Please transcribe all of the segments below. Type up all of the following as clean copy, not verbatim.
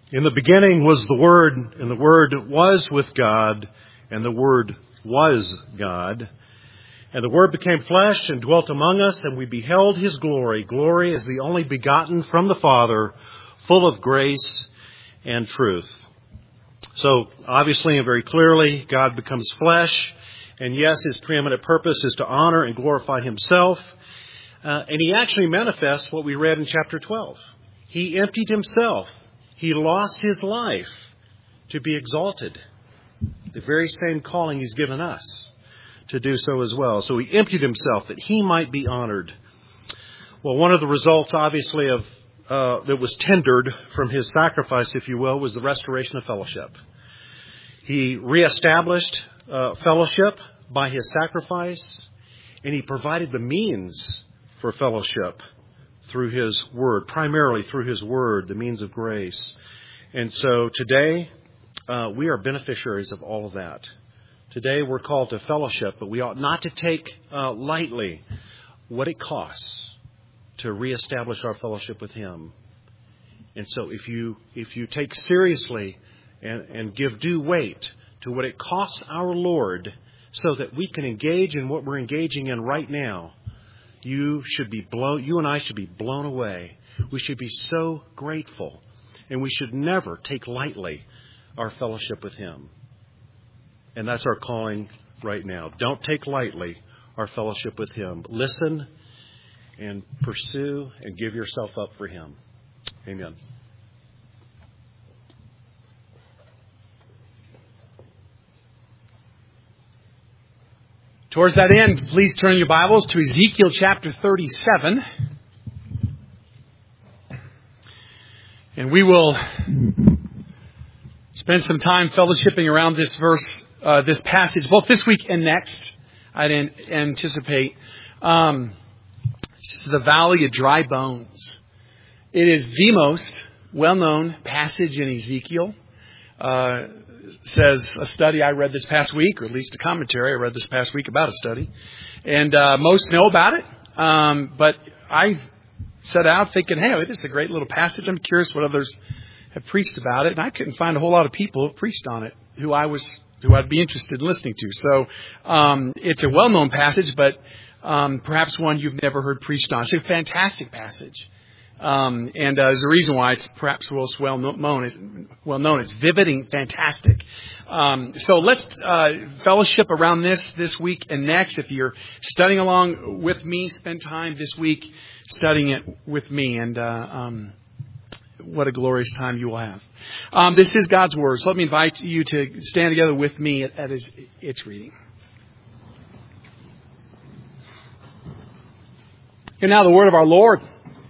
In the beginning was the Word, and the Word was with God, and the Word was God. And the Word became flesh and dwelt among us, and we beheld His glory. Glory as the only begotten from the Father, full of grace and truth. So, obviously and very clearly, God becomes flesh. And yes, His preeminent purpose is to honor and glorify Himself. And He actually manifests what we read in chapter 12. He emptied Himself. He lost His life to be exalted. The very same calling He's given us to do so as well. So He emptied Himself that He might be honored. Well, one of the results, obviously, of that was tendered from His sacrifice, if you will, was the restoration of fellowship. He reestablished fellowship by His sacrifice, and He provided the means for fellowship through His Word, primarily through His Word, the means of grace. And so today, we are beneficiaries of all of that. Today, we're called to fellowship, but we ought not to take lightly what it costs to reestablish our fellowship with Him. And so if you take seriously and give due weight to what it costs our Lord so that we can engage in what we're engaging in right now, you and I should be blown away. We should be so grateful. And we should never take lightly our fellowship with Him. And that's our calling right now. Don't take lightly our fellowship with Him. Listen and pursue and give yourself up for Him. Amen. Towards that end, please turn your Bibles to Ezekiel chapter 37. And we will spend some time fellowshipping around this verse, this passage, both this week and next, I'd anticipate. This is the Valley of Dry Bones. It is the most well-known passage in Ezekiel. Says a study I read this past week, or at least a commentary I read this past week about a study. And most know about it. But I set out thinking, hey, it is a great little passage. I'm curious what others have preached about it. And I couldn't find a whole lot of people who preached on it who I'd be interested in listening to. So it's a well-known passage, but perhaps one you've never heard preached on. It's a fantastic passage. And there's a reason why it's perhaps most well known. It's vivid and fantastic. So let's fellowship around this week and next. If you're studying along with me, spend time this week studying it with me. And what a glorious time you will have. This is God's Word. So let me invite you to stand together with me at its reading. And now the word of our Lord.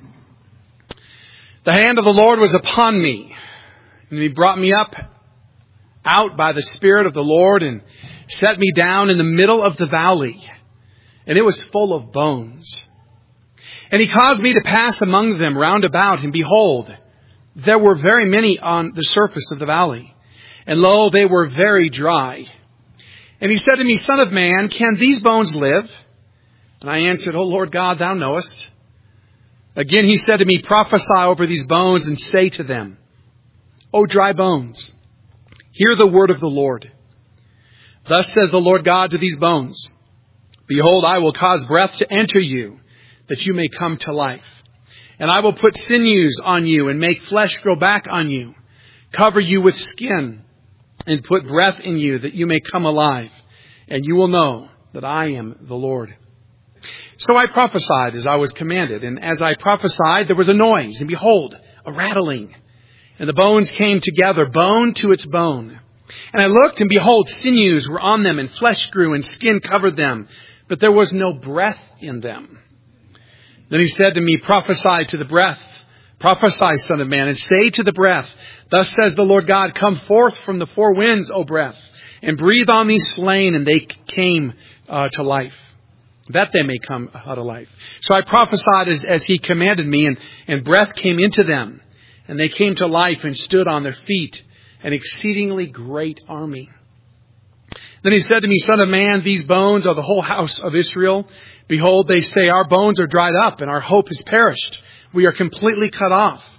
The hand of the Lord was upon me, and He brought me out by the Spirit of the Lord and set me down in the middle of the valley, and it was full of bones. And He caused me to pass among them round about, and behold, there were very many on the surface of the valley, and lo, they were very dry. And He said to me, Son of man, can these bones live? And I answered, O Lord God, Thou knowest. Again He said to me, prophesy over these bones and say to them, O dry bones, hear the word of the Lord. Thus says the Lord God to these bones, behold, I will cause breath to enter you, that you may come to life. And I will put sinews on you and make flesh grow back on you, cover you with skin and put breath in you, that you may come alive. And you will know that I am the Lord. So I prophesied as I was commanded, and as I prophesied, there was a noise, and behold, a rattling. And the bones came together, bone to its bone. And I looked, and behold, sinews were on them, and flesh grew, and skin covered them, but there was no breath in them. Then He said to me, prophesy to the breath. Prophesy, Son of man, and say to the breath, thus says the Lord God, come forth from the four winds, O breath, and breathe on these slain, and they came to life, that they may come out of life. So I prophesied as He commanded me, and breath came into them, and they came to life and stood on their feet, an exceedingly great army. Then He said to me, Son of man, these bones are the whole house of Israel. Behold, they say, our bones are dried up, and our hope is perished. We are completely cut off.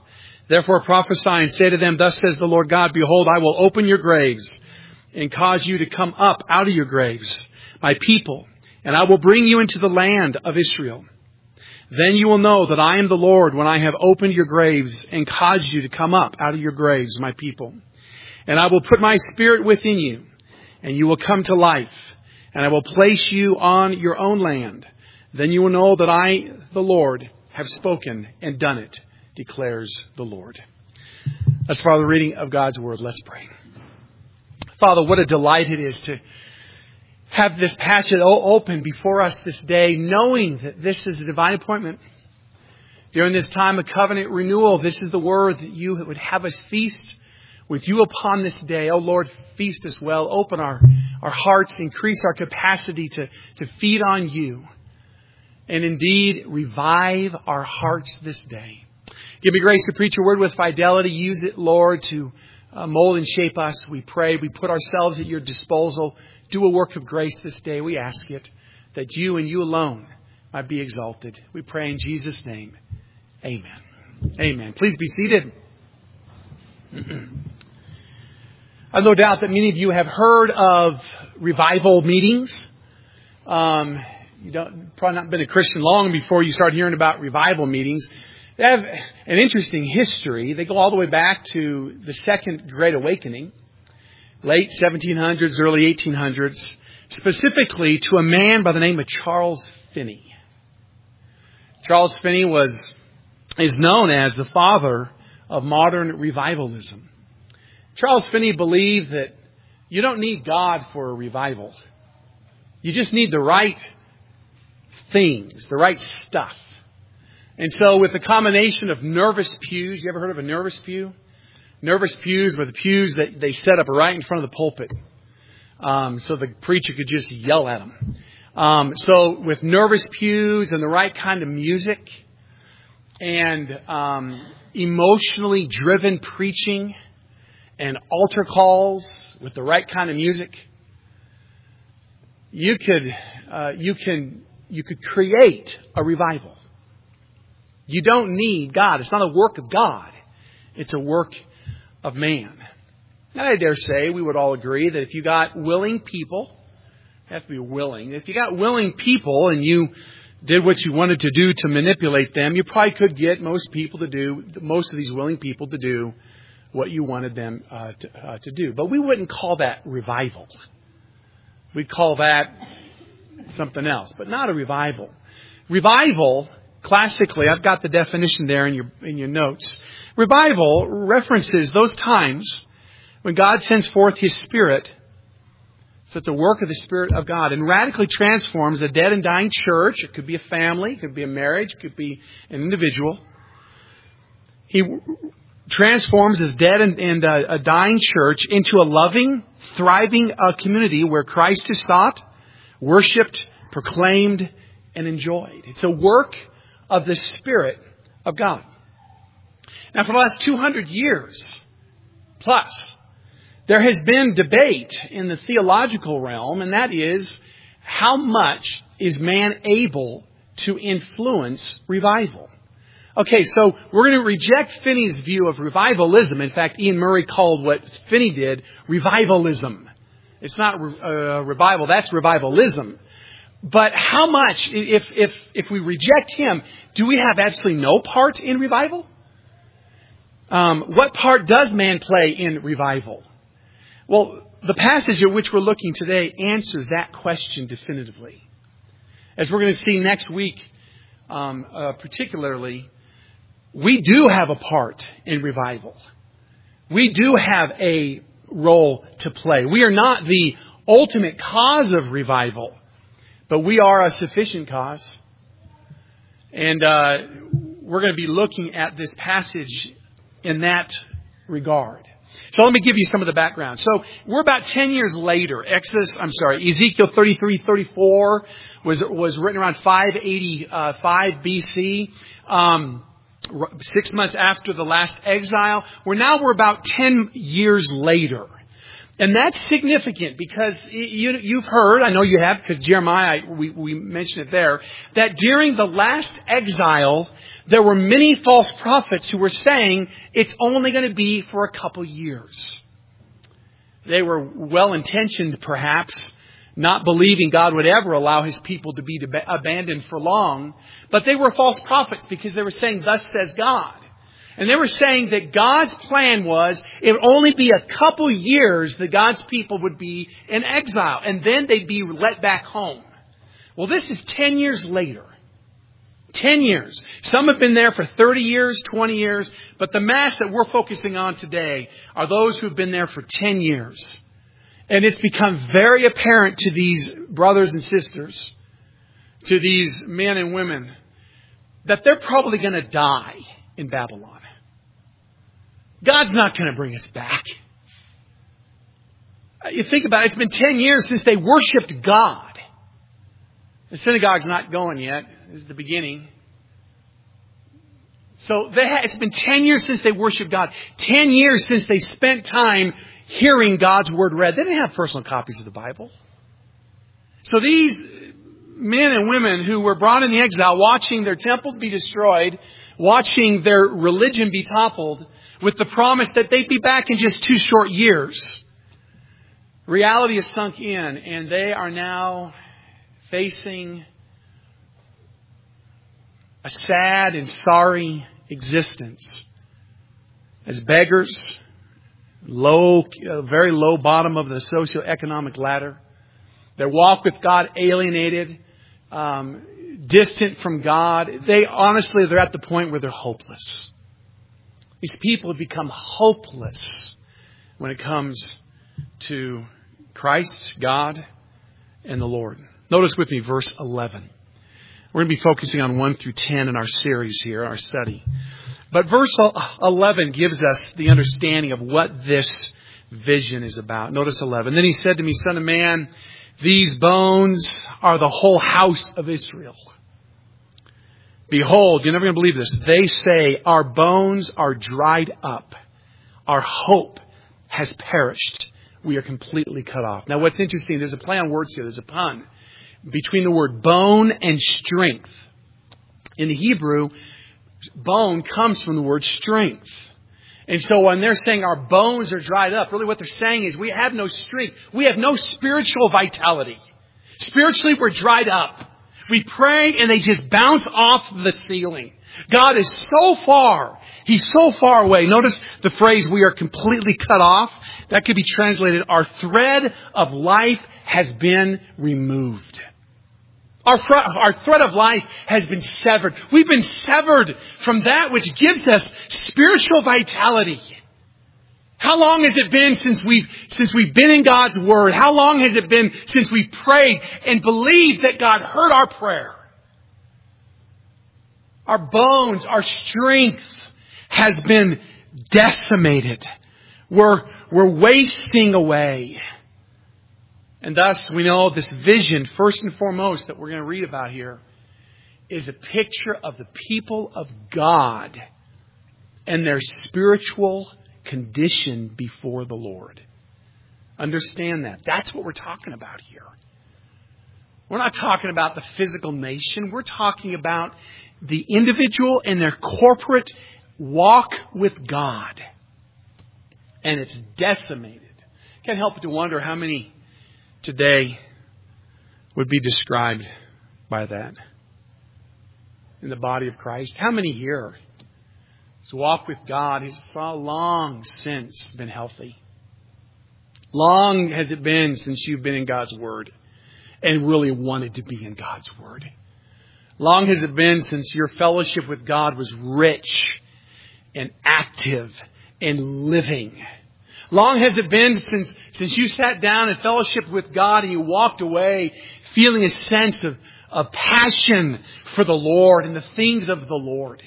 Therefore prophesy and say to them, Thus says the Lord God, Behold, I will open your graves and cause you to come up out of your graves, my people, and I will bring you into the land of Israel. Then you will know that I am the Lord when I have opened your graves and caused you to come up out of your graves, my people. And I will put my spirit within you, and you will come to life, and I will place you on your own land. Then you will know that I, the Lord, have spoken and done it, declares the Lord. That's for the reading of God's Word. Let's pray. Father, what a delight it is to have this passage open before us this day, knowing that this is a divine appointment. During this time of covenant renewal, this is the word that you would have us feast with you upon this day. Oh Lord, feast us well. Open our hearts, increase our capacity to feed on you. And indeed, revive our hearts this day. Give me grace to preach your word with fidelity. Use it, Lord, to mold and shape us. We pray. We put ourselves at your disposal. Do a work of grace this day. We ask it, that you and you alone might be exalted. We pray in Jesus' name. Amen. Amen. Please be seated. I've no doubt that many of you have heard of revival meetings. You probably not been a Christian long before you start hearing about revival meetings. They have an interesting history. They go all the way back to the Second Great Awakening, late 1700s, early 1800s, specifically to a man by the name of Charles Finney. Charles Finney is known as the father of modern revivalism. Charles Finney believed that you don't need God for a revival. You just need the right things, the right stuff. And so with the combination of nervous pews, you ever heard of a nervous pew? Nervous pews were the pews that they set up right in front of the pulpit. So the preacher could just yell at them. So with nervous pews and the right kind of music and emotionally driven preaching and altar calls with the right kind of music, you could create a revival. You don't need God. It's not a work of God. It's a work of man. And I dare say we would all agree that if you got willing people, you have to be willing. If you got willing people and you did what you wanted to do to manipulate them, you probably could get most of these willing people to do what you wanted them to do. But we wouldn't call that revival. We'd call that something else, but not a revival. Revival, classically, I've got the definition there in your notes. Revival references those times when God sends forth His Spirit. So it's a work of the Spirit of God and radically transforms a dead and dying church. It could be a family, it could be a marriage, it could be an individual. He transforms this dead and a dying church into a loving, thriving community where Christ is sought, worshipped, proclaimed, and enjoyed. It's a work of the Spirit of God. Now, for the last 200 years plus, there has been debate in the theological realm, and that is, how much is man able to influence revival? Okay, so we're going to reject Finney's view of revivalism. In fact, Ian Murray called what Finney did revivalism. It's not revival, that's revivalism. But how much, if we reject him, do we have absolutely no part in revival? What part does man play in revival? Well, the passage at which we're looking today answers that question definitively. As we're going to see next week, particularly, we do have a part in revival. We do have a role to play. We are not the ultimate cause of revival, but we are a sufficient cause. And we're going to be looking at this passage in that regard. So let me give you some of the background. So we're about 10 years later. Ezekiel 33:34 was written around 585 BC. 6 months after the last exile. We're about 10 years later. And that's significant because you've heard, I know you have, because Jeremiah, we mentioned it there, that during the last exile, there were many false prophets who were saying it's only going to be for a couple years. They were well-intentioned, perhaps, not believing God would ever allow His people to be abandoned for long. But they were false prophets because they were saying, thus says God. And they were saying that God's plan was it would only be a couple years that God's people would be in exile. And then they'd be let back home. Well, this is 10 years later. 10 years. Some have been there for 30 years, 20 years. But the mass that we're focusing on today are those who have been there for 10 years. And it's become very apparent to these brothers and sisters, to these men and women, that they're probably going to die in Babylon. God's not going to bring us back. You think about it, it's been 10 years since they worshipped God. The synagogue's not going yet. This is the beginning. So it's been 10 years since they worshipped God. 10 years since they spent time hearing God's Word read. They didn't have personal copies of the Bible. So these men and women who were brought in the exile, watching their temple be destroyed, watching their religion be toppled, with the promise that they'd be back in just 2 short years. Reality has sunk in, and they are now facing a sad and sorry existence as beggars, very low bottom of the socioeconomic ladder. Their walk with God alienated, distant from God. They're at the point where they're hopeless. These people have become hopeless when it comes to Christ, God, and the Lord. Notice with me verse 11. We're going to be focusing on 1 through 10 in our series here, our study. But verse 11 gives us the understanding of what this vision is about. Notice 11. Then he said to me, Son of man, these bones are the whole house of Israel. Behold, you're never going to believe this. They say, our bones are dried up. Our hope has perished. We are completely cut off. Now what's interesting, there's a play on words here. There's a pun between the word bone and strength. In the Hebrew, bone comes from the word strength. And so when they're saying our bones are dried up, really what they're saying is we have no strength. We have no spiritual vitality. Spiritually, we're dried up. We pray and they just bounce off the ceiling. God is so far. He's so far away. Notice the phrase, we are completely cut off. That could be translated, our thread of life has been removed. Our thread of life has been severed. We've been severed from that which gives us spiritual vitality. How long has it been since we've been in God's Word? How long has it been since we prayed and believed that God heard our prayer? Our bones, our strength has been decimated. We're wasting away. And thus we know this vision, first and foremost, that we're going to read about here is a picture of the people of God and their spiritual condition before the Lord. Understand that. That's what we're talking about here. We're not talking about the physical nation. We're talking about the individual and their corporate walk with God. And it's decimated. Can't help but to wonder how many today would be described by that in the body of Christ. How many here has walked with God has long since been healthy? Long has it been since you've been in God's Word and really wanted to be in God's Word? Long has it been since your fellowship with God was rich and active and living? Long has it been since you sat down and fellowshiped with God and you walked away feeling a sense of passion for the Lord and the things of the Lord?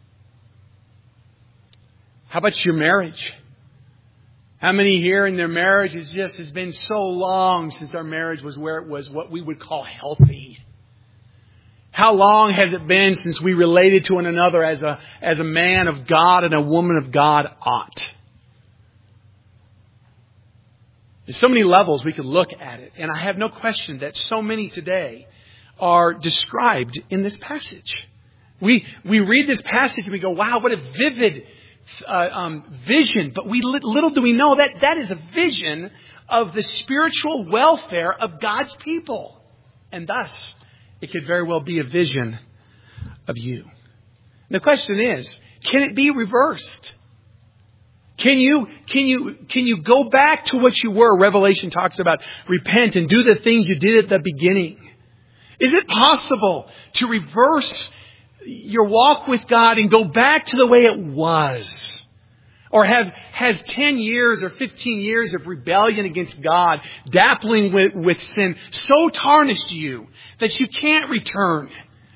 How about your marriage? How many here in their marriage has been so long since our marriage was where it was what we would call healthy? How long has it been since we related to one another as a man of God and a woman of God ought? There's so many levels we could look at it. And I have no question that so many today are described in this passage. We read this passage and we go, wow, what a vivid vision. But little do we know that is a vision of the spiritual welfare of God's people. And thus, it could very well be a vision of you. The question is, can it be reversed? Can you go back to what you were? Revelation talks about repent and do the things you did at the beginning. Is it possible to reverse your walk with God and go back to the way it was? Or has 10 years or 15 years of rebellion against God, dappling with sin, so tarnished you that you can't return?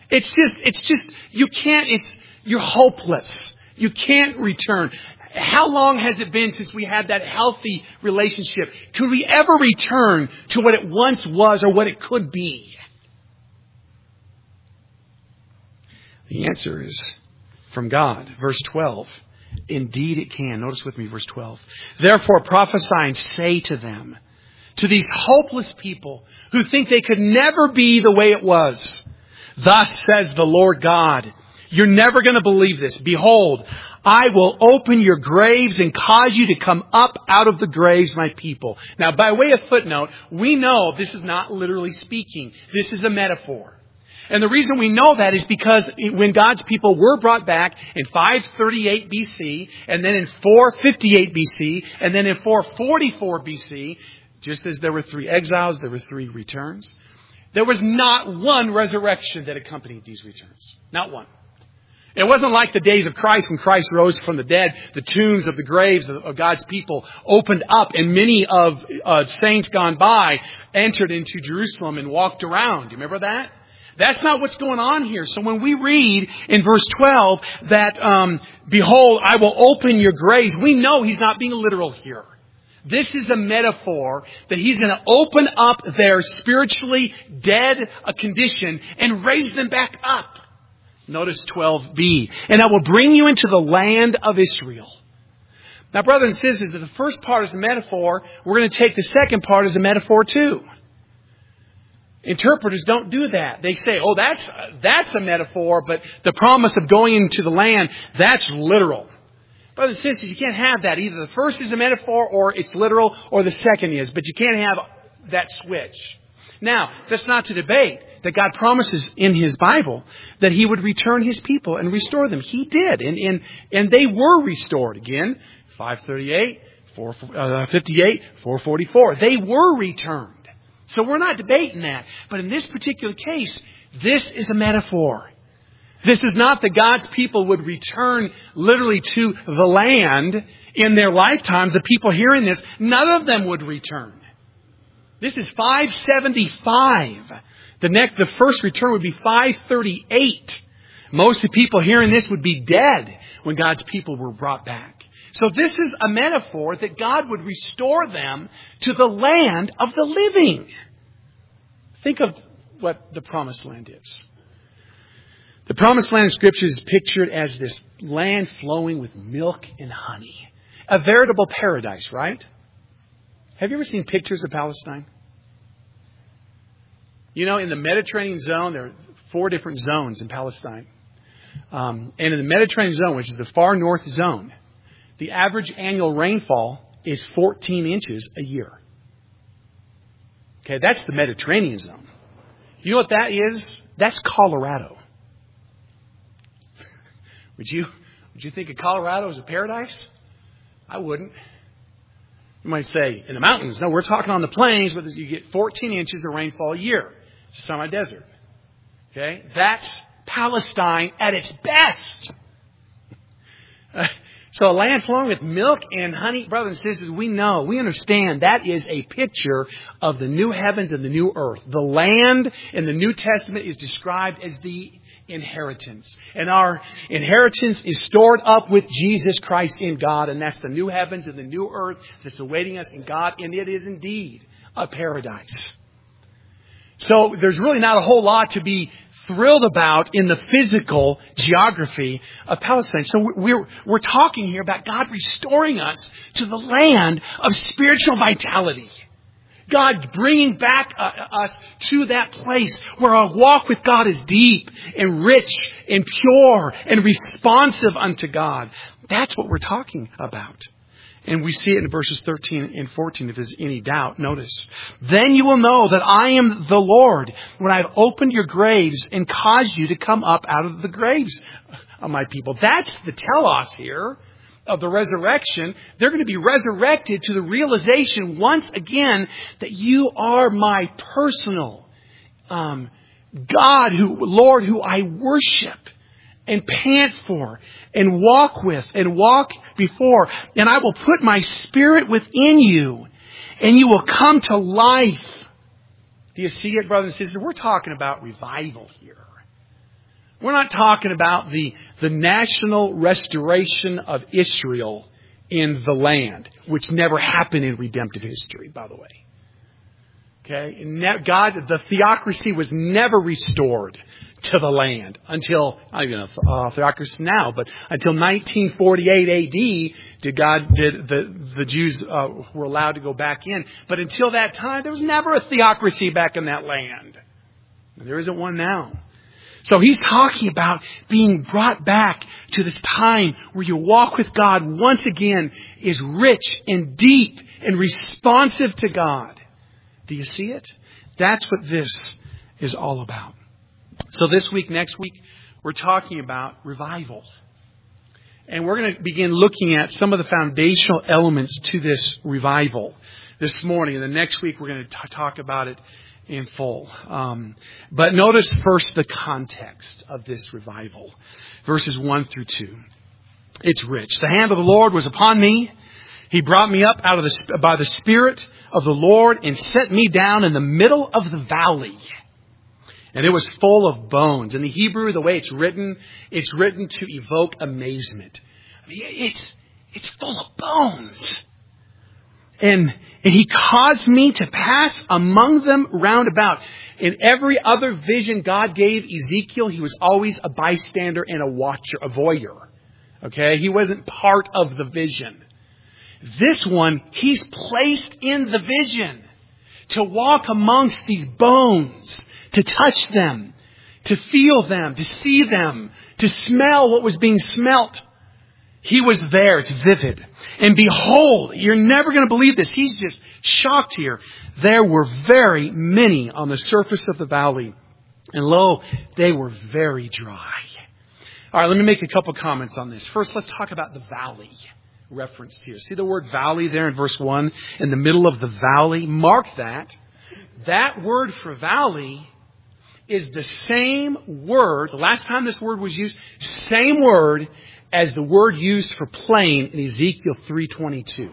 You're hopeless. You can't return. How long has it been since we had that healthy relationship? Could we ever return to what it once was or what it could be? The answer is from God. Verse 12. Indeed it can. Notice with me verse 12. Therefore prophesy and say to them, to these hopeless people who think they could never be the way it was. Thus says the Lord God, you're never going to believe this. Behold, I will open your graves and cause you to come up out of the graves, my people. Now, by way of footnote, we know this is not literally speaking. This is a metaphor. And the reason we know that is because when God's people were brought back in 538 BC, and then in 458 BC, and then in 444 BC, just as there were 3 exiles, there were 3 returns. There was not one resurrection that accompanied these returns. Not one. It wasn't like the days of Christ when Christ rose from the dead. The tombs of the graves of God's people opened up and many of saints gone by entered into Jerusalem and walked around. Do you remember that? That's not what's going on here. So when we read in verse 12 that, behold, I will open your graves, we know he's not being literal here. This is a metaphor that he's going to open up their spiritually dead condition and raise them back up. Notice 12b. And I will bring you into the land of Israel. Now, brothers and sisters, if the first part is a metaphor, we're going to take the second part as a metaphor too. Interpreters don't do that. They say, oh, that's a metaphor, but the promise of going into the land, that's literal. Brothers and sisters, you can't have that. Either the first is a metaphor or it's literal or the second is. But you can't have that switch. Now, that's not to debate that God promises in His Bible that He would return His people and restore them. He did. And they were restored. Again, 538, 458, 444. They were returned. So we're not debating that. But in this particular case, this is a metaphor. This is not that God's people would return literally to the land in their lifetime. The people hearing this, none of them would return. This is 575. The first return would be 538. Most of the people hearing this would be dead when God's people were brought back. So this is a metaphor that God would restore them to the land of the living. Think of what the promised land is. The promised land in Scripture is pictured as this land flowing with milk and honey. A veritable paradise, right? Have you ever seen pictures of Palestine? You know, in the Mediterranean zone, there are 4 different zones in Palestine. And in the Mediterranean zone, which is the far north zone, the average annual rainfall is 14 inches a year. Okay, that's the Mediterranean zone. You know what that is? That's Colorado. Would you think of Colorado as a paradise? I wouldn't. You might say, in the mountains. No, we're talking on the plains where you get 14 inches of rainfall a year. It's a semi-desert. Okay? That's Palestine at its best. So a land flowing with milk and honey, brothers and sisters, we understand that is a picture of the new heavens and the new earth. The land in the New Testament is described as the inheritance. And our inheritance is stored up with Jesus Christ in God. And that's the new heavens and the new earth that's awaiting us in God. And it is indeed a paradise. So there's really not a whole lot to be thrilled about in the physical geography of Palestine. So we're talking here about God restoring us to the land of spiritual vitality. God bringing back us to that place where our walk with God is deep and rich and pure and responsive unto God. That's what we're talking about. And we see it in verses 13 and 14 if there's any doubt. Notice. Then you will know that I am the Lord when I've opened your graves and caused you to come up out of the graves of my people. That's the telos here of the resurrection. They're going to be resurrected to the realization once again that you are my personal God, Lord, who I worship and pant for and walk with and walk before. And I will put my Spirit within you and you will come to life. Do you see it, brothers and sisters? We're talking about revival here. We're not talking about the national restoration of Israel in the land, which never happened in redemptive history, by the way. Okay? The theocracy was never restored to the land until, I don't even know theocracy now, but until 1948 AD did the Jews were allowed to go back in. But until that time, there was never a theocracy back in that land. And there isn't one now. So he's talking about being brought back to this time where your walk with God once again is rich and deep and responsive to God. Do you see it? That's what this is all about. So this week, next week, we're talking about revival. And we're going to begin looking at some of the foundational elements to this revival this morning. And the next week, we're going to talk about it in full. But notice first the context of this revival. Verses 1 through 2. It's rich. The hand of the Lord was upon me. He brought me up by the Spirit of the Lord and set me down in the middle of the valley. And it was full of bones. In the Hebrew, the way it's written to evoke amazement. I mean, it's full of bones. And he caused me to pass among them round about. In every other vision God gave Ezekiel, he was always a bystander and a watcher, a voyeur. Okay? He wasn't part of the vision. This one, he's placed in the vision to walk amongst these bones, to touch them, to feel them, to see them, to smell what was being smelt. He was there. It's vivid. And behold, you're never going to believe this. He's just shocked here. There were very many on the surface of the valley. And lo, they were very dry. All right, let me make a couple comments on this. First, let's talk about the valley referenced here. See the word valley there in verse 1? In the middle of the valley. Mark that. That word for valley is the same word, the last time this word was used, same word as the word used for plain in Ezekiel 3:22.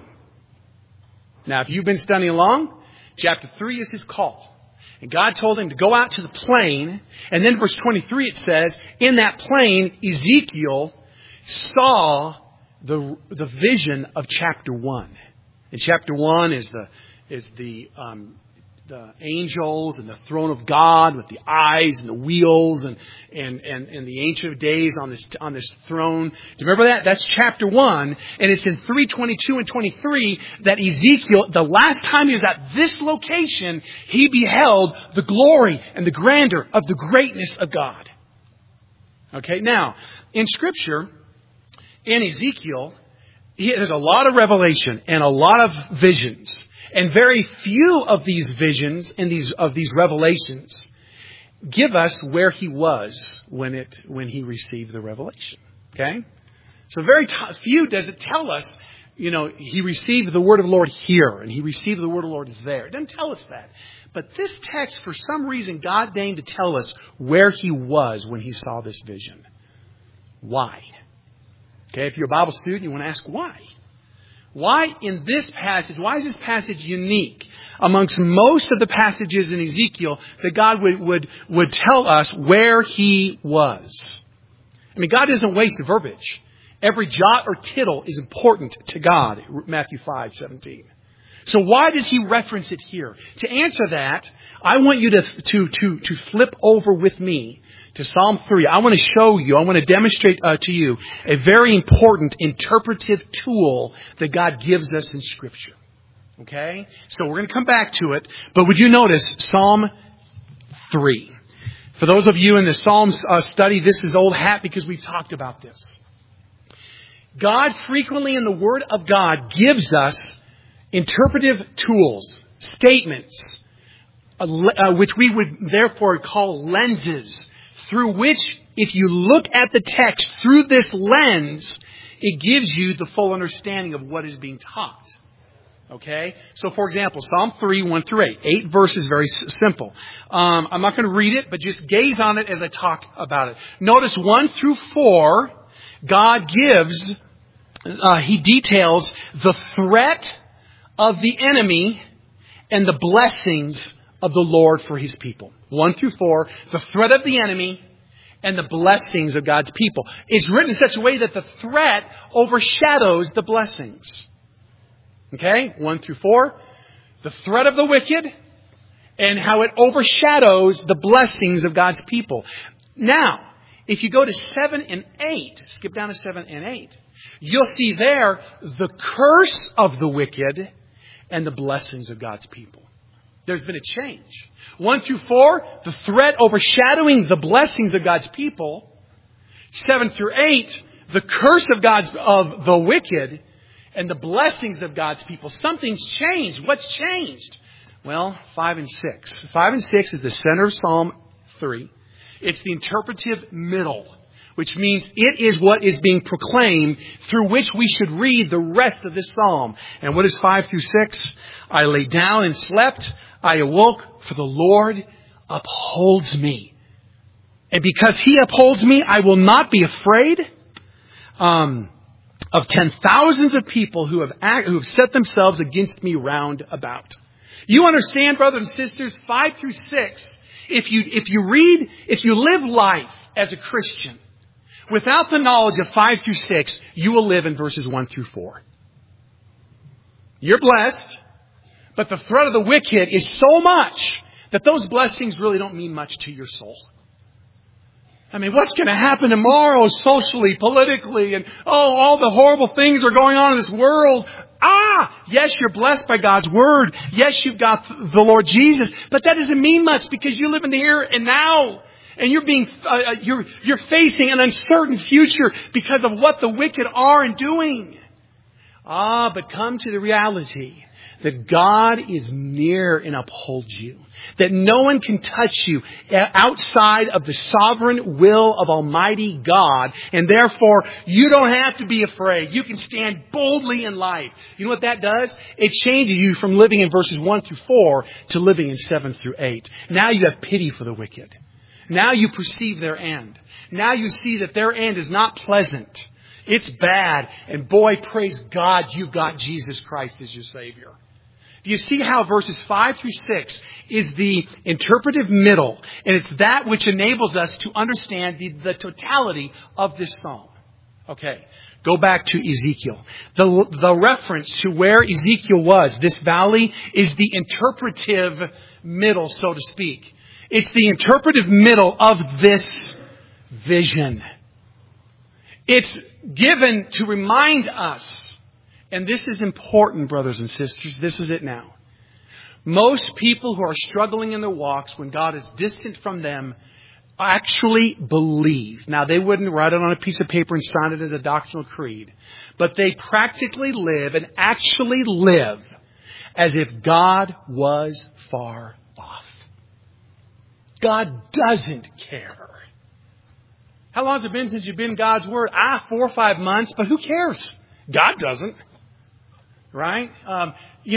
Now, if you've been studying along, chapter 3 is his call. And God told him to go out to the plain. And then verse 23 it says, in that plain, Ezekiel saw the vision of chapter 1. And chapter 1 is the angels and the throne of God with the eyes and the wheels and the Ancient of Days on this throne. Do you remember that? That's chapter 1. And it's in 3:22 and 23 that Ezekiel, the last time he was at this location, he beheld the glory and the grandeur of the greatness of God. Okay, now, in Scripture, in Ezekiel, there's a lot of revelation and a lot of visions. And very few of these visions and of these revelations give us where he was when he received the revelation. Okay? So very few does it tell us, he received the word of the Lord here and he received the word of the Lord there. It doesn't tell us that. But this text, for some reason, God deigned to tell us where he was when he saw this vision. Why? Okay, if you're a Bible student, you want to ask why. Why in this passage, why is this passage unique amongst most of the passages in Ezekiel that God would tell us where he was? I mean, God doesn't waste verbiage. Every jot or tittle is important to God, Matthew 5:17. So why does he reference it here? To answer that, I want you to flip over with me to Psalm 3. I want to demonstrate to you a very important interpretive tool that God gives us in Scripture. Okay? So we're going to come back to it. But would you notice Psalm 3? For those of you in the Psalms study, this is old hat because we've talked about this. God frequently in the Word of God gives us interpretive tools, statements, which we would therefore call lenses, through which, if you look at the text through this lens, it gives you the full understanding of what is being taught. Okay? So, for example, Psalm 3, 1 through 8. 8 verses, very simple. I'm not going to read it, but just gaze on it as I talk about it. Notice 1 through 4, God gives, He details the threat of the enemy and the blessings of the Lord for His people. 1 through 4, the threat of the enemy and the blessings of God's people. It's written in such a way that the threat overshadows the blessings. Okay? 1 through 4, the threat of the wicked and how it overshadows the blessings of God's people. Now, if you go to 7 and 8, skip down to 7 and 8, you'll see there the curse of the wicked and the blessings of God's people. There's been a change. 1 through 4, the threat overshadowing the blessings of God's people. 7 through 8, the curse of the wicked and the blessings of God's people. Something's changed. What's changed? Well, 5 and 6. 5 and 6 is the center of Psalm 3. It's the interpretive middle, which means it is what is being proclaimed through which we should read the rest of this psalm. And what is 5 through 6? I lay down and slept. I awoke, for the Lord upholds me. And because He upholds me, I will not be afraid of 10,000s of people who have set themselves against me round about. You understand, brothers and sisters, 5 through 6, if you live life as a Christian, without the knowledge of 5 through 6, you will live in verses 1 through 4. You're blessed, but the threat of the wicked is so much that those blessings really don't mean much to your soul. I mean, what's going to happen tomorrow socially, politically, and all the horrible things are going on in this world. Yes, you're blessed by God's Word. Yes, you've got the Lord Jesus, but that doesn't mean much because you live in the here and now. And you're facing an uncertain future because of what the wicked are and doing. But come to the reality that God is near and upholds you. That no one can touch you outside of the sovereign will of Almighty God. And therefore, you don't have to be afraid. You can stand boldly in life. You know what that does? It changes you from living in verses 1 through 4 to living in 7 through 8. Now you have pity for the wicked. Now you perceive their end. Now you see that their end is not pleasant. It's bad. And boy, praise God, you've got Jesus Christ as your Savior. Do you see how verses 5 through 6 is the interpretive middle? And it's that which enables us to understand the totality of this psalm. Okay, go back to Ezekiel. The reference to where Ezekiel was, this valley, is the interpretive middle, so to speak. It's the interpretive middle of this vision. It's given to remind us, and this is important, brothers and sisters, this is it now. Most people who are struggling in their walks when God is distant from them actually believe. Now, they wouldn't write it on a piece of paper and sign it as a doctrinal creed, but they practically live and actually live as if God was far off. God doesn't care. How long has it been since you've been in God's Word? 4 or 5 months, but who cares? God doesn't. Right? How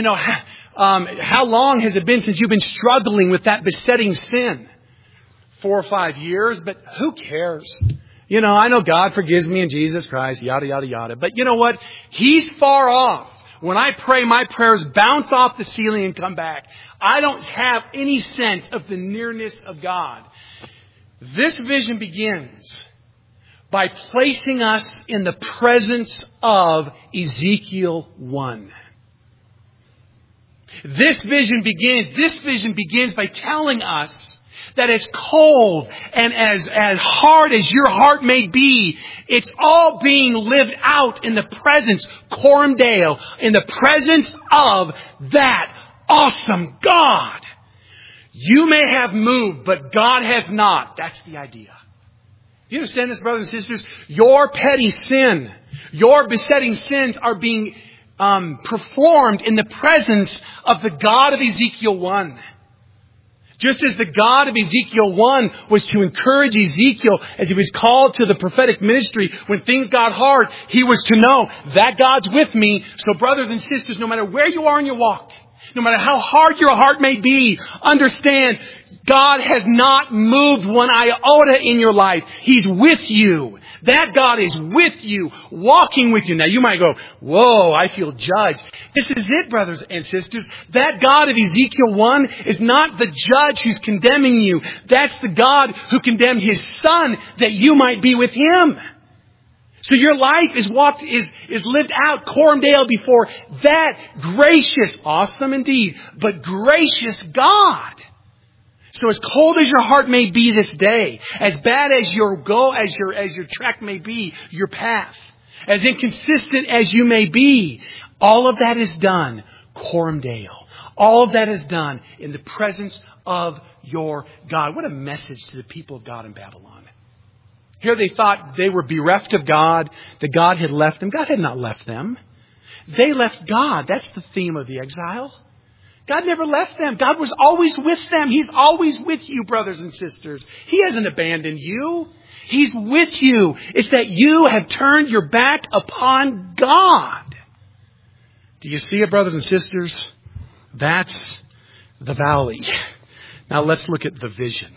long has it been since you've been struggling with that besetting sin? 4 or 5 years, but who cares? I know God forgives me in Jesus Christ, yada, yada, yada. But you know what? He's far off. When I pray, my prayers bounce off the ceiling and come back. I don't have any sense of the nearness of God. This vision begins by placing us in the presence of Ezekiel 1. This vision begins by telling us that as cold and as hard as your heart may be, it's all being lived out in the presence, Coram Deo, in the presence of that awesome God. You may have moved, but God has not. That's the idea. Do you understand this, brothers and sisters? Your petty sin, your besetting sins are being performed in the presence of the God of Ezekiel 1. Just as the God of Ezekiel 1 was to encourage Ezekiel as he was called to the prophetic ministry when things got hard, he was to know that God's with me. So brothers and sisters, no matter where you are in your walk, no matter how hard your heart may be, understand God has not moved one iota in your life. He's with you. That God is with you, walking with you. Now you might go, whoa, I feel judged. This is it, brothers and sisters. That God of Ezekiel 1 is not the judge who's condemning you. That's the God who condemned His Son that you might be with Him. So your life is lived out, Coram Deo, before that gracious, awesome indeed, but gracious God. So as cold as your heart may be this day, as bad as your goal, as your track may be, your path, as inconsistent as you may be, all of that is done, Coram Deo. All of that is done in the presence of your God. What a message to the people of God in Babylon. Here they thought they were bereft of God, that God had left them. God had not left them. They left God. That's the theme of the exile. God never left them. God was always with them. He's always with you, brothers and sisters. He hasn't abandoned you. He's with you. It's that you have turned your back upon God. Do you see it, brothers and sisters? That's the valley. Now let's look at the vision.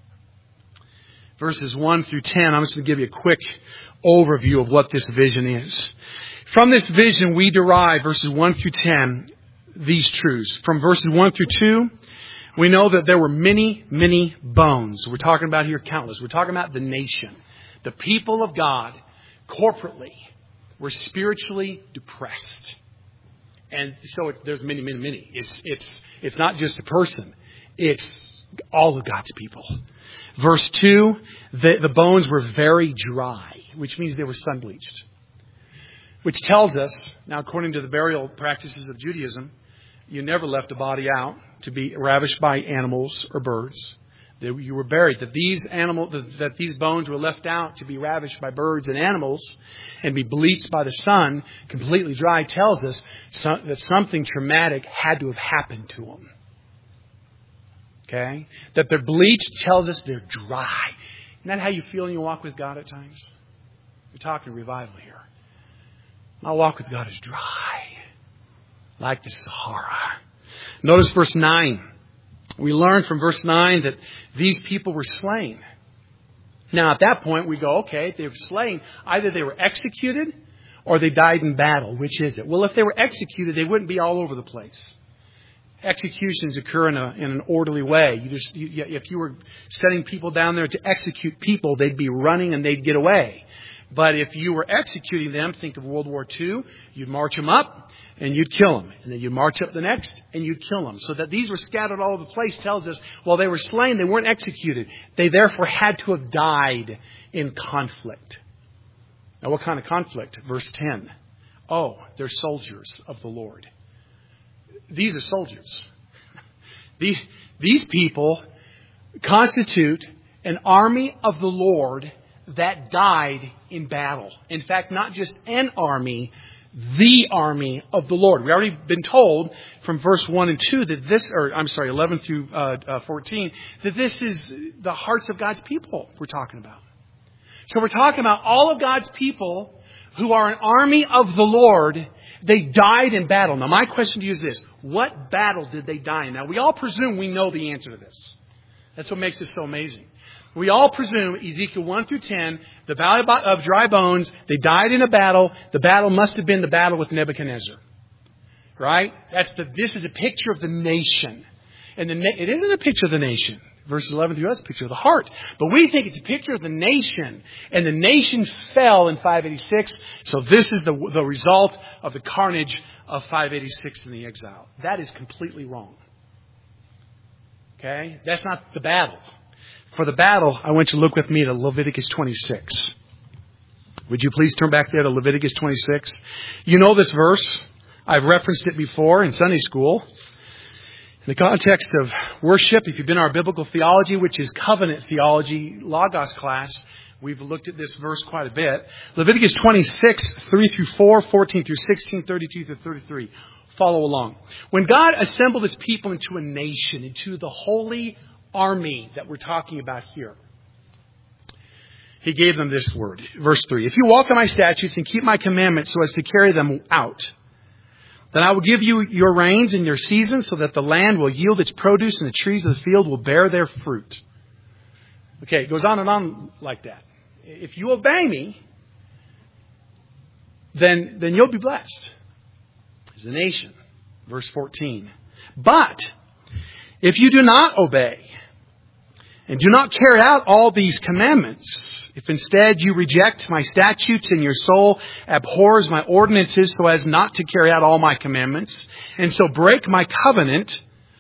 Verses 1 through 10, I'm just going to give you a quick overview of what this vision is. From this vision, we derive, verses 1 through 10, these truths. From verses 1 through 2, we know that there were many, many bones. We're talking about here countless. We're talking about the nation. The people of God, corporately, were spiritually depressed. And so there's many, many, many. It's not just a person. It's all of God's people. Verse 2, the bones were very dry, which means they were sun-bleached. Which tells us, now according to the burial practices of Judaism, you never left a body out to be ravished by animals or birds. You were buried. That these bones were left out to be ravished by birds and animals and be bleached by the sun, completely dry, tells us that something traumatic had to have happened to them. Okay? That they're bleached tells us they're dry. Isn't that how you feel when you walk with God at times? We're talking revival here. My walk with God is dry, like the Sahara. Notice verse 9. We learn from verse 9 that these people were slain. Now at that point we go, okay, they were slain. Either they were executed or they died in battle. Which is it? Well, if they were executed, they wouldn't be all over the place. Executions occur in an orderly way. If you were setting people down there to execute people, they'd be running and they'd get away. But if you were executing them, think of World War II, you'd march them up and you'd kill them. And then you'd march up the next and you'd kill them. So that these were scattered all over the place tells us, while they were slain, they weren't executed. They therefore had to have died in conflict. Now what kind of conflict? Verse 10. Oh, they're soldiers of the Lord. These are soldiers. These people constitute an army of the Lord that died in battle. In fact, not just an army, the army of the Lord. We already been told from verse 1 and 2 that 11 through 14, that this is the hearts of God's people we're talking about. So we're talking about all of God's people who are an army of the Lord. They died in battle. Now my question to you is this. What battle did they die in? Now we all presume we know the answer to this. That's what makes this so amazing. We all presume Ezekiel 1 through 10, the valley of dry bones, they died in a battle. The battle must have been the battle with Nebuchadnezzar. Right? This is a picture of the nation. And it isn't a picture of the nation. Verses 11 through 12 is a picture of the heart. But we think it's a picture of the nation. And the nation fell in 586. So this is the result of the carnage of 586 in the exile. That is completely wrong. Okay? That's not the battle. For the battle, I want you to look with me to Leviticus 26. Would you please turn back there to Leviticus 26? You know this verse. I've referenced it before in Sunday school. In the context of worship, if you've been in our biblical theology, which is covenant theology, Logos class, we've looked at this verse quite a bit. Leviticus 26, 3 through 4, 14 through 16, 32 through 33. Follow along. When God assembled His people into a nation, into the holy army that we're talking about here, He gave them this word. Verse 3. If you walk in my statutes and keep my commandments so as to carry them out, then I will give you your rains and your seasons so that the land will yield its produce and the trees of the field will bear their fruit. Okay, it goes on and on like that. If you obey me, then you'll be blessed as a nation. Verse 14. But if you do not obey and do not carry out all these commandments, if instead you reject my statutes and your soul abhors my ordinances so as not to carry out all my commandments, and so break my covenant,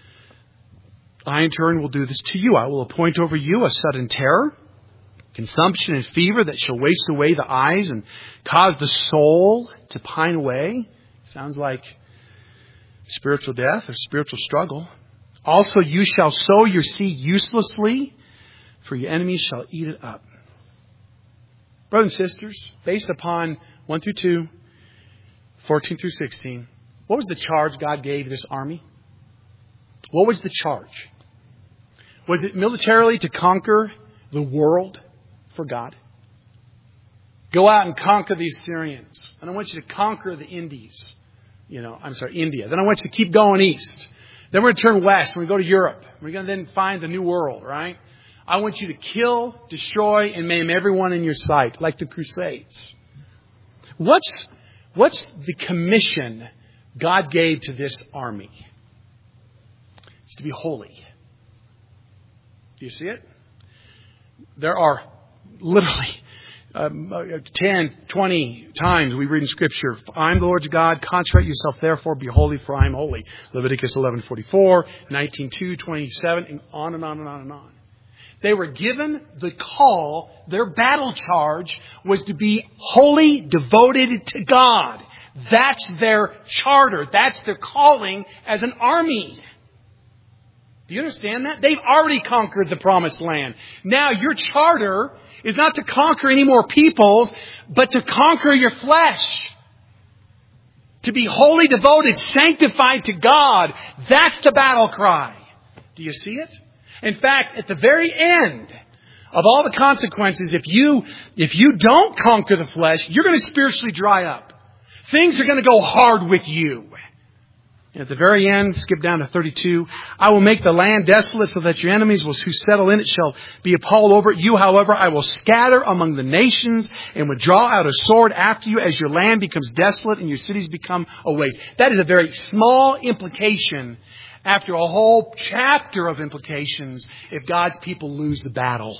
I in turn will do this to you. I will appoint over you a sudden terror, consumption and fever that shall waste away the eyes and cause the soul to pine away. Sounds like spiritual death or spiritual struggle. Also you shall sow your seed uselessly, for your enemies shall eat it up. Brothers and sisters, based upon 1 through 2, 14 through 16, what was the charge God gave this army? What was the charge? Was it militarily to conquer the world for God? Go out and conquer the Assyrians. And I want you to conquer the Indies. India. Then I want you to keep going east. Then we're going to turn west. We're going to go to Europe. We're going to then find the new world, right? I want you to kill, destroy, and maim everyone in your sight, like the Crusades. What's the commission God gave to this army? It's to be holy. Do you see it? There are literally 10, 20 times we read in Scripture, I'm the Lord your God, consecrate yourself, therefore be holy, for I am holy. Leviticus 11:44, 19:2, 27, and on and on and on and on. They were given the call, their battle charge was to be wholly devoted to God. That's their charter. That's their calling as an army. Do you understand that? They've already conquered the promised land. Now your charter is not to conquer any more peoples, but to conquer your flesh. To be wholly devoted, sanctified to God. That's the battle cry. Do you see it? In fact, at the very end of all the consequences, if you don't conquer the flesh, you're going to spiritually dry up. Things are going to go hard with you. And at the very end, skip down to 32, I will make the land desolate so that your enemies who settle in it shall be appalled over it. You, however, I will scatter among the nations and will draw out a sword after you as your land becomes desolate and your cities become a waste. That is a very small implication after a whole chapter of implications if God's people lose the battle.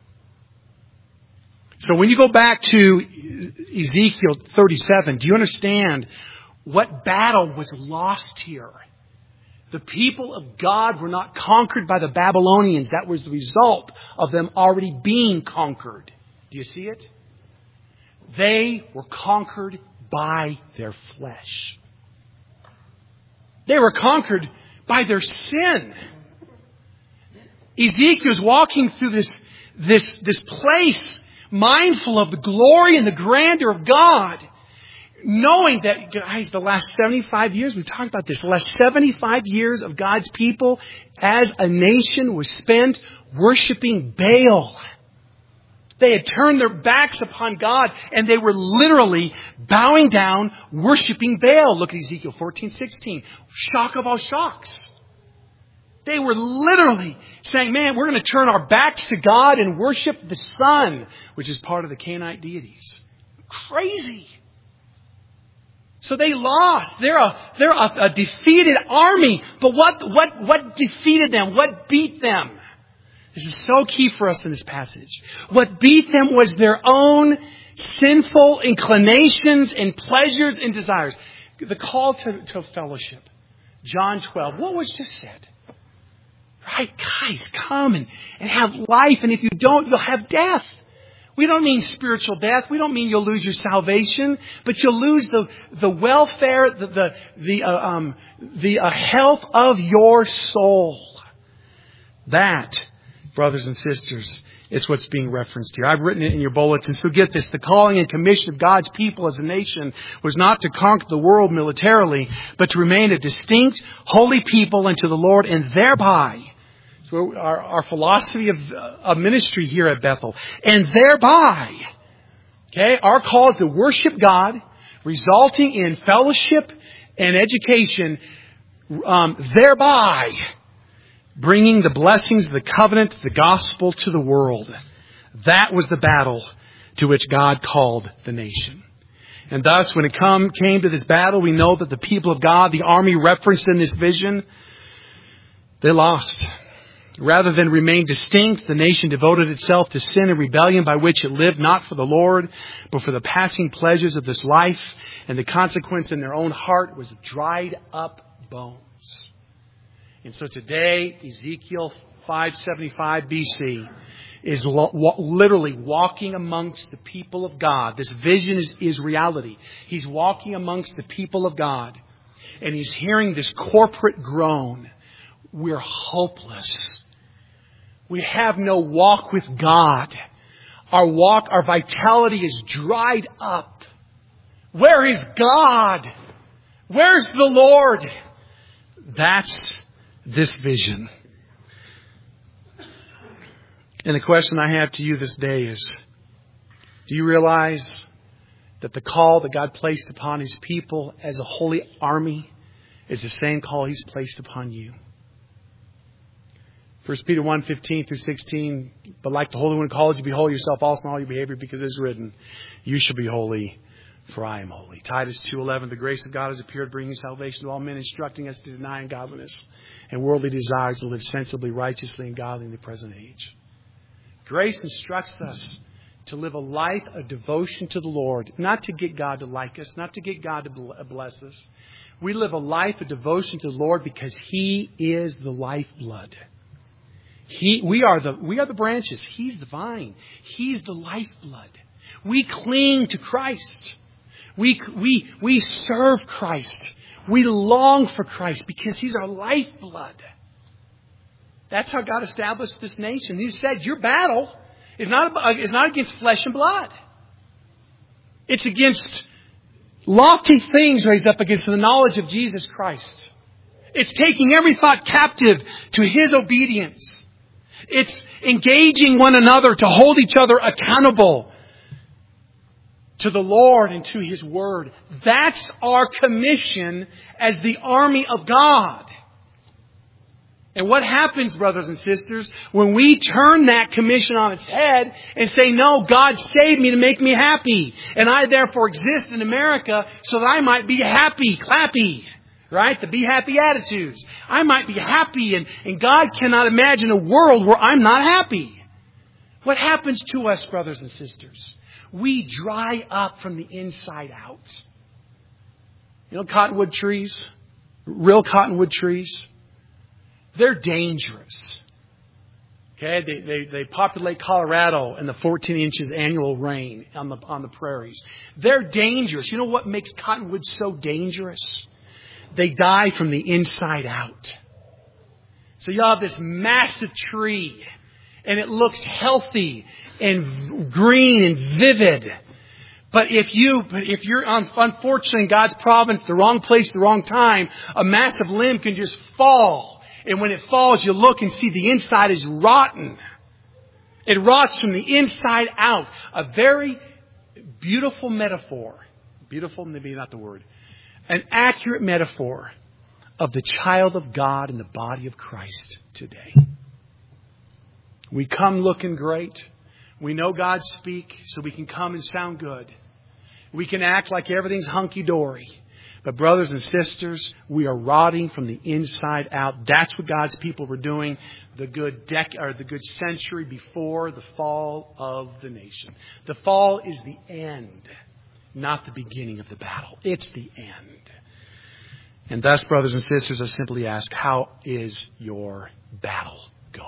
So when you go back to Ezekiel 37, do you understand what battle was lost here? The people of God were not conquered by the Babylonians. That was the result of them already being conquered. Do you see it? They were conquered by their flesh. They were conquered by their sin. Ezekiel's walking through this place, mindful of the glory and the grandeur of God, knowing that, guys, the last 75 years, we've talked about this, the last 75 years of God's people as a nation was spent worshiping Baal. They had turned their backs upon God and they were literally bowing down, worshiping Baal. Look at Ezekiel 14:16. Shock of all shocks. They were literally saying, man, we're going to turn our backs to God and worship the sun, which is part of the Canaanite deities. Crazy. So they lost. They're a defeated army. But what defeated them? What beat them? This is so key for us in this passage. What beat them was their own sinful inclinations and pleasures and desires. The call to fellowship. John 12. What was just said? guys, come and have life. And if you don't, you'll have death. We don't mean spiritual death. We don't mean you'll lose your salvation, but you'll lose the welfare, the health of your soul. That, brothers and sisters, is what's being referenced here. I've written it in your bulletin. So get this. The calling and commission of God's people as a nation was not to conquer the world militarily, but to remain a distinct, holy people unto the Lord, and thereby, so our philosophy of ministry here at Bethel, and thereby, okay, our call is to worship God, resulting in fellowship and education, thereby bringing the blessings of the covenant, the gospel to the world. That was the battle to which God called the nation. And thus, when it came to this battle, we know that the people of God, the army referenced in this vision, they lost. Rather than remain distinct, the nation devoted itself to sin and rebellion, by which it lived not for the Lord, but for the passing pleasures of this life. And the consequence in their own heart was dried up bones. And so today, Ezekiel 575 BC is literally walking amongst the people of God. This vision is reality. He's walking amongst the people of God. And he's hearing this corporate groan. We're hopeless. We have no walk with God. Our vitality is dried up. Where is God? Where's the Lord? That's this vision. And the question I have to you this day is, do you realize that the call that God placed upon His people as a holy army is the same call He's placed upon you? 1 Peter 1:15 through 16, but like the Holy One called you, be holy yourself also in all your behavior, because it is written, you shall be holy, for I am holy. Titus 2:11, the grace of God has appeared, bringing salvation to all men, instructing us to deny ungodliness and worldly desires, to live sensibly, righteously, and godly in the present age. Grace instructs us to live a life of devotion to the Lord, not to get God to like us, not to get God to bless us. We live a life of devotion to the Lord because He is the lifeblood. We are the branches. He's the vine. He's the lifeblood. We cling to Christ. We serve Christ. We long for Christ because He's our lifeblood. That's how God established this nation. He said, your battle is not against flesh and blood. It's against lofty things raised up against the knowledge of Jesus Christ. It's taking every thought captive to His obedience. It's engaging one another to hold each other accountable to the Lord and to His Word. That's our commission as the army of God. And what happens, brothers and sisters, when we turn that commission on its head and say, no, God saved me to make me happy, and I therefore exist in America so that I might be happy, clappy. Right? The be happy attitudes. I might be happy and God cannot imagine a world where I'm not happy. What happens to us, brothers and sisters? We dry up from the inside out. You know cottonwood trees? Real cottonwood trees? They're dangerous. Okay? They populate Colorado in the 14 inches annual rain on the prairies. They're dangerous. You know what makes cottonwood so dangerous? They die from the inside out. So you have this massive tree, and it looks healthy and green and vivid. But if you're unfortunately in God's providence, the wrong place, the wrong time, a massive limb can just fall. And when it falls, you look and see the inside is rotten. It rots from the inside out. A very beautiful metaphor. Beautiful, maybe not the word. An accurate metaphor of the child of God in the body of Christ today. We come looking great. We know God speak, so we can come and sound good. We can act like everything's hunky-dory. But brothers and sisters, we are rotting from the inside out. That's what God's people were doing the good century before the fall of the nation. The fall is the end, not the beginning of the battle. It's the end. And thus, brothers and sisters, I simply ask, how is your battle going?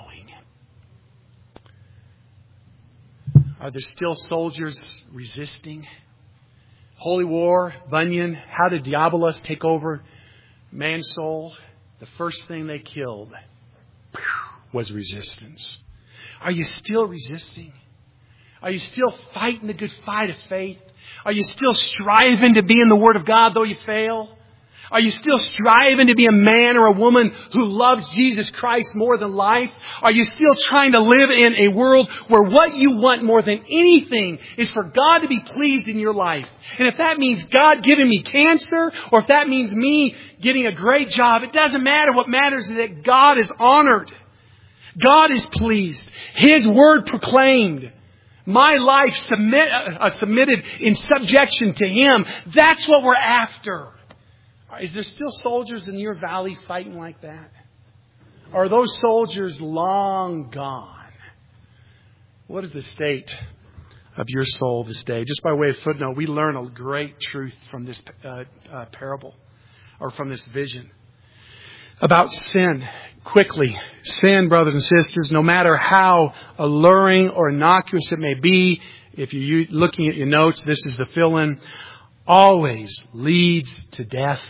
Are there still soldiers resisting? Holy War, Bunyan, how did Diabolos take over man's soul? The first thing they killed was resistance. Are you still resisting? Are you still fighting the good fight of faith? Are you still striving to be in the Word of God though you fail? Are you still striving to be a man or a woman who loves Jesus Christ more than life? Are you still trying to live in a world where what you want more than anything is for God to be pleased in your life? And if that means God giving me cancer, or if that means me getting a great job, it doesn't matter. What matters is that God is honored. God is pleased. His Word proclaimed. My life submitted in subjection to Him. That's what we're after. Is there still soldiers in your valley fighting like that? Or are those soldiers long gone? What is the state of your soul this day? Just by way of footnote, we learn a great truth from this parable, or from this vision, about sin. Quickly, sin, brothers and sisters, no matter how alluring or innocuous it may be, if you're looking at your notes, this is the fill-in, always leads to death.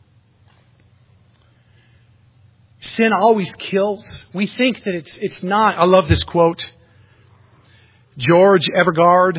Sin always kills. We think that it's not. I love this quote. George Everard,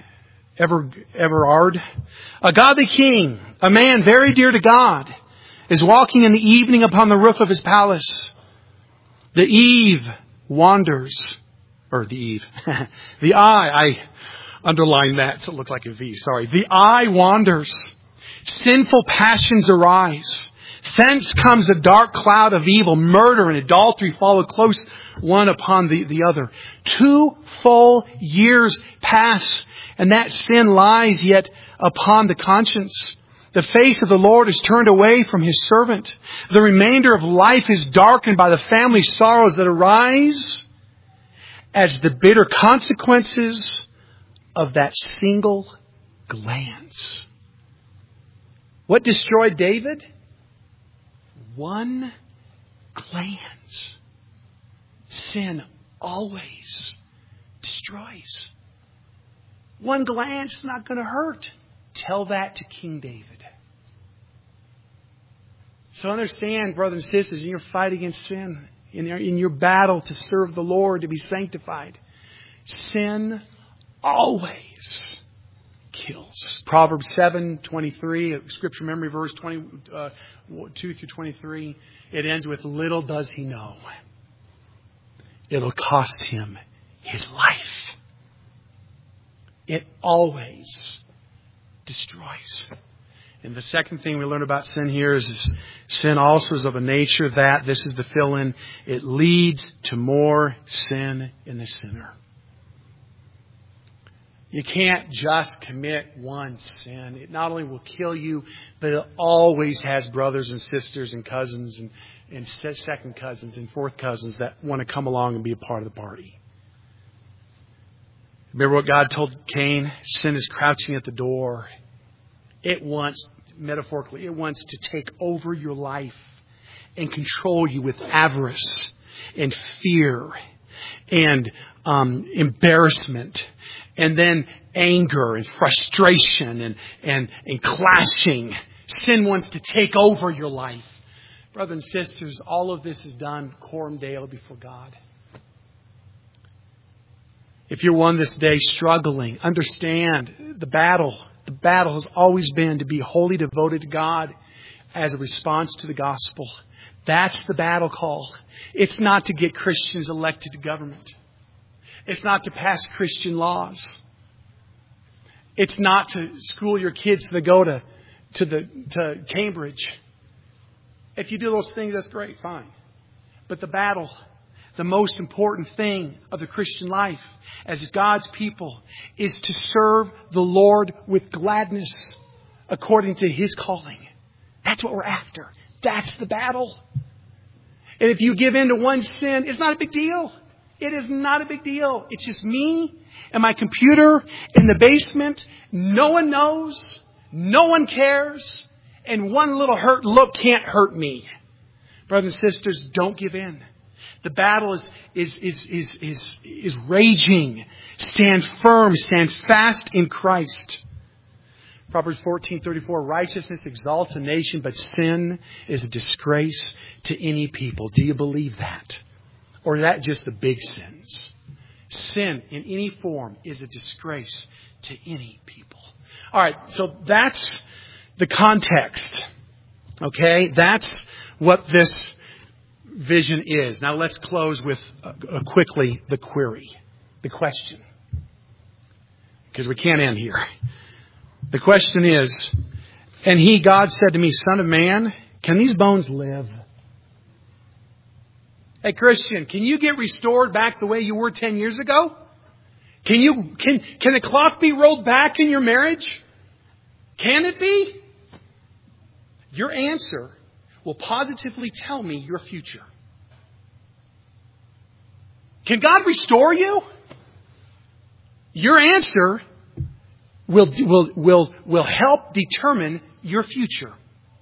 a godly king, a man very dear to God, is walking in the evening upon the roof of his palace. The eve wanders, or the eve, the eye, I underlined that so it looked like a V, sorry. The eye wanders. Sinful passions arise. Thence comes a dark cloud of evil. Murder and adultery follow close one upon the other. 2 full years pass, and that sin lies yet upon the conscience. The face of the Lord is turned away from His servant. The remainder of life is darkened by the family sorrows that arise as the bitter consequences of that single glance. What destroyed David? One glance. Sin always destroys. One glance is not going to hurt. Tell that to King David. So understand, brothers and sisters, in your fight against sin, in your battle to serve the Lord, to be sanctified, sin always kills. Proverbs 7:23, a scripture memory verse 22 through 23. It ends with, little does he know, it'll cost him his life. It always destroys. And the second thing we learn about sin here is sin also is of a nature that, this is the fill-in, it leads to more sin in the sinner. You can't just commit one sin. It not only will kill you, but it always has brothers and sisters and cousins and second cousins and fourth cousins that want to come along and be a part of the party. Remember what God told Cain? Sin is crouching at the door. It wants, metaphorically, it wants to take over your life and control you with avarice and fear and embarrassment, and then anger and frustration and clashing. Sin wants to take over your life. Brothers and sisters, all of this is done coram deo before God. If you're one this day struggling, understand the battle. The battle has always been to be wholly devoted to God as a response to the gospel. That's the battle call. It's not to get Christians elected to government. It's not to pass Christian laws. It's not to school your kids to go to Cambridge. If you do those things, that's great, fine. But the battle, the most important thing of the Christian life as God's people, is to serve the Lord with gladness according to His calling. That's what we're after. That's the battle. And if you give in to one sin, it's not a big deal. It is not a big deal. It's just me and my computer in the basement. No one knows. No one cares. And one little hurt look can't hurt me. Brothers and sisters, don't give in. The battle is raging. Stand firm, stand fast in Christ. Proverbs 14:34, righteousness exalts a nation, but sin is a disgrace to any people. Do you believe that? Or is that just the big sins? Sin in any form is a disgrace to any people. All right, so that's the context. Okay, that's what this vision is. Now let's close with quickly the query, the question. Because we can't end here. The question is, and he, God, said to me, Son of man, can these bones live? Hey Christian, can you get restored back the way you were 10 years ago? Can the clock be rolled back in your marriage? Can it be? Your answer will positively tell me your future. Can God restore you? Your answer will help determine your future.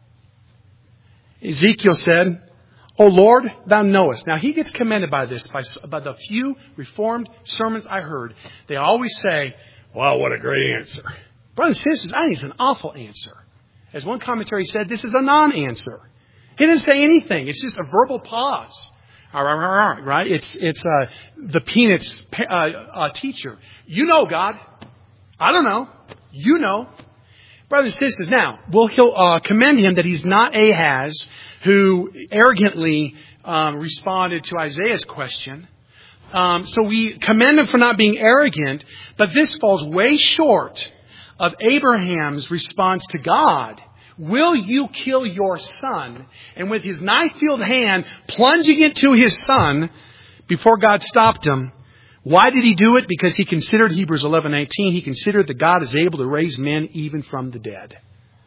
Ezekiel said, O Lord, thou knowest. Now he gets commended by this, by the few Reformed sermons I heard. They always say, well, what a great answer. Brothers and sisters, I think it's an awful answer. As one commentary said, this is a non-answer. He didn't say anything. It's just a verbal pause. Right? It's the Peanuts teacher. You know, God. I don't know. You know. Brothers and sisters, now, he'll commend him that he's not Ahaz, who arrogantly responded to Isaiah's question. So we commend him for not being arrogant, but this falls way short of Abraham's response to God. Will you kill your son? And with his knife-filled hand plunging into his son before God stopped him. Why did he do it? Because he considered, Hebrews 11:18, he considered that God is able to raise men even from the dead.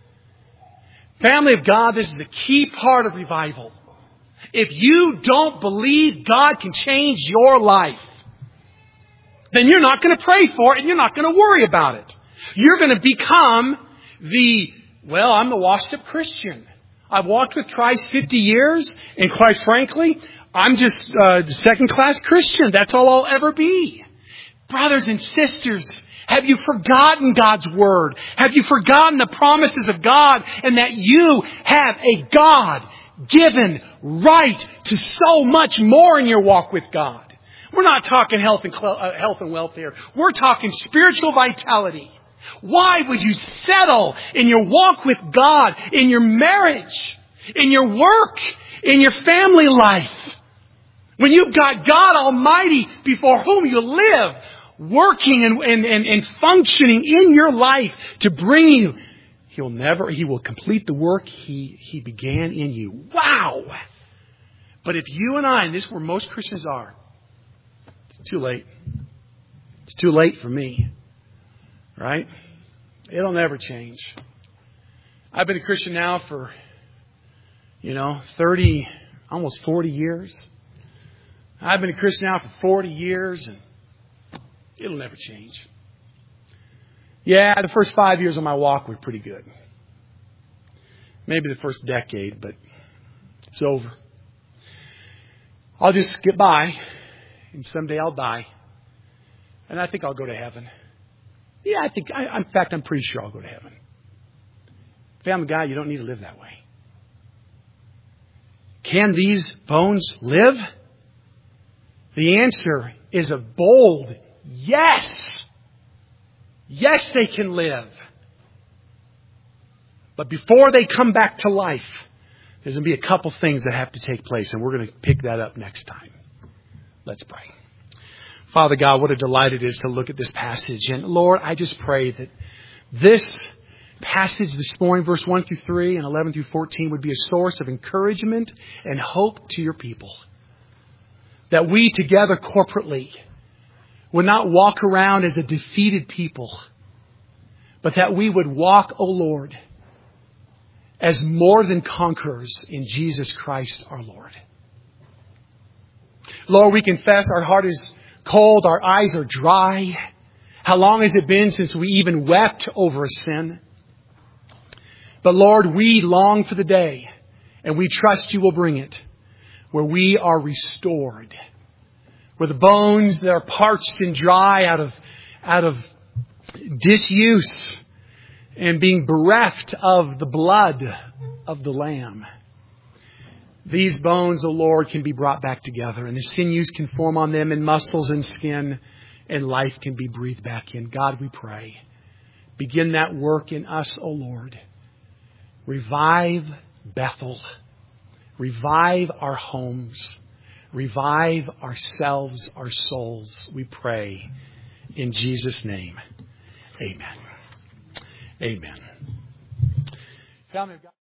Family of God, this is the key part of revival. If you don't believe God can change your life, then you're not going to pray for it and you're not going to worry about it. You're going to become I'm the washed up Christian. I've walked with Christ 50 years, and quite frankly, I'm just a second-class Christian. That's all I'll ever be. Brothers and sisters, have you forgotten God's Word? Have you forgotten the promises of God and that you have a God-given right to so much more in your walk with God? We're not talking health and wealth here. We're talking spiritual vitality. Why would you settle in your walk with God, in your marriage, in your work, in your family life, when you've got God Almighty before whom you live, working and functioning in your life to bring you? He will complete the work He began in you. Wow! But if you and I, and this is where most Christians are, it's too late. It's too late for me. Right? It'll never change. I've been a Christian now for, 30, almost 40 years. I've been a Christian now for 40 years, and it'll never change. Yeah, the first 5 years of my walk were pretty good. Maybe the first decade, but it's over. I'll just get by, and someday I'll die. And I think I'll go to heaven. Yeah, in fact, I'm pretty sure I'll go to heaven. Family guy, you don't need to live that way. Can these bones live? The answer is a bold yes. Yes, they can live. But before they come back to life, there's going to be a couple things that have to take place, and we're going to pick that up next time. Let's pray. Father God, what a delight it is to look at this passage. And Lord, I just pray that this passage this morning, verse 1 through 3 and 11 through 14, would be a source of encouragement and hope to your people. That we together corporately would not walk around as a defeated people, but that we would walk, O Lord, as more than conquerors in Jesus Christ our Lord. Lord, we confess our heart is cold, our eyes are dry. How long has it been since we even wept over a sin? But Lord, we long for the day, and we trust you will bring it, where we are restored, where the bones that are parched and dry out of disuse and being bereft of the blood of the Lamb, these bones, O Lord, can be brought back together, and the sinews can form on them, and muscles and skin, and life can be breathed back in. God, we pray, begin that work in us, O Lord. Revive Bethel. Revive our homes. Revive ourselves, our souls. We pray in Jesus' name. Amen. Amen. Family of God.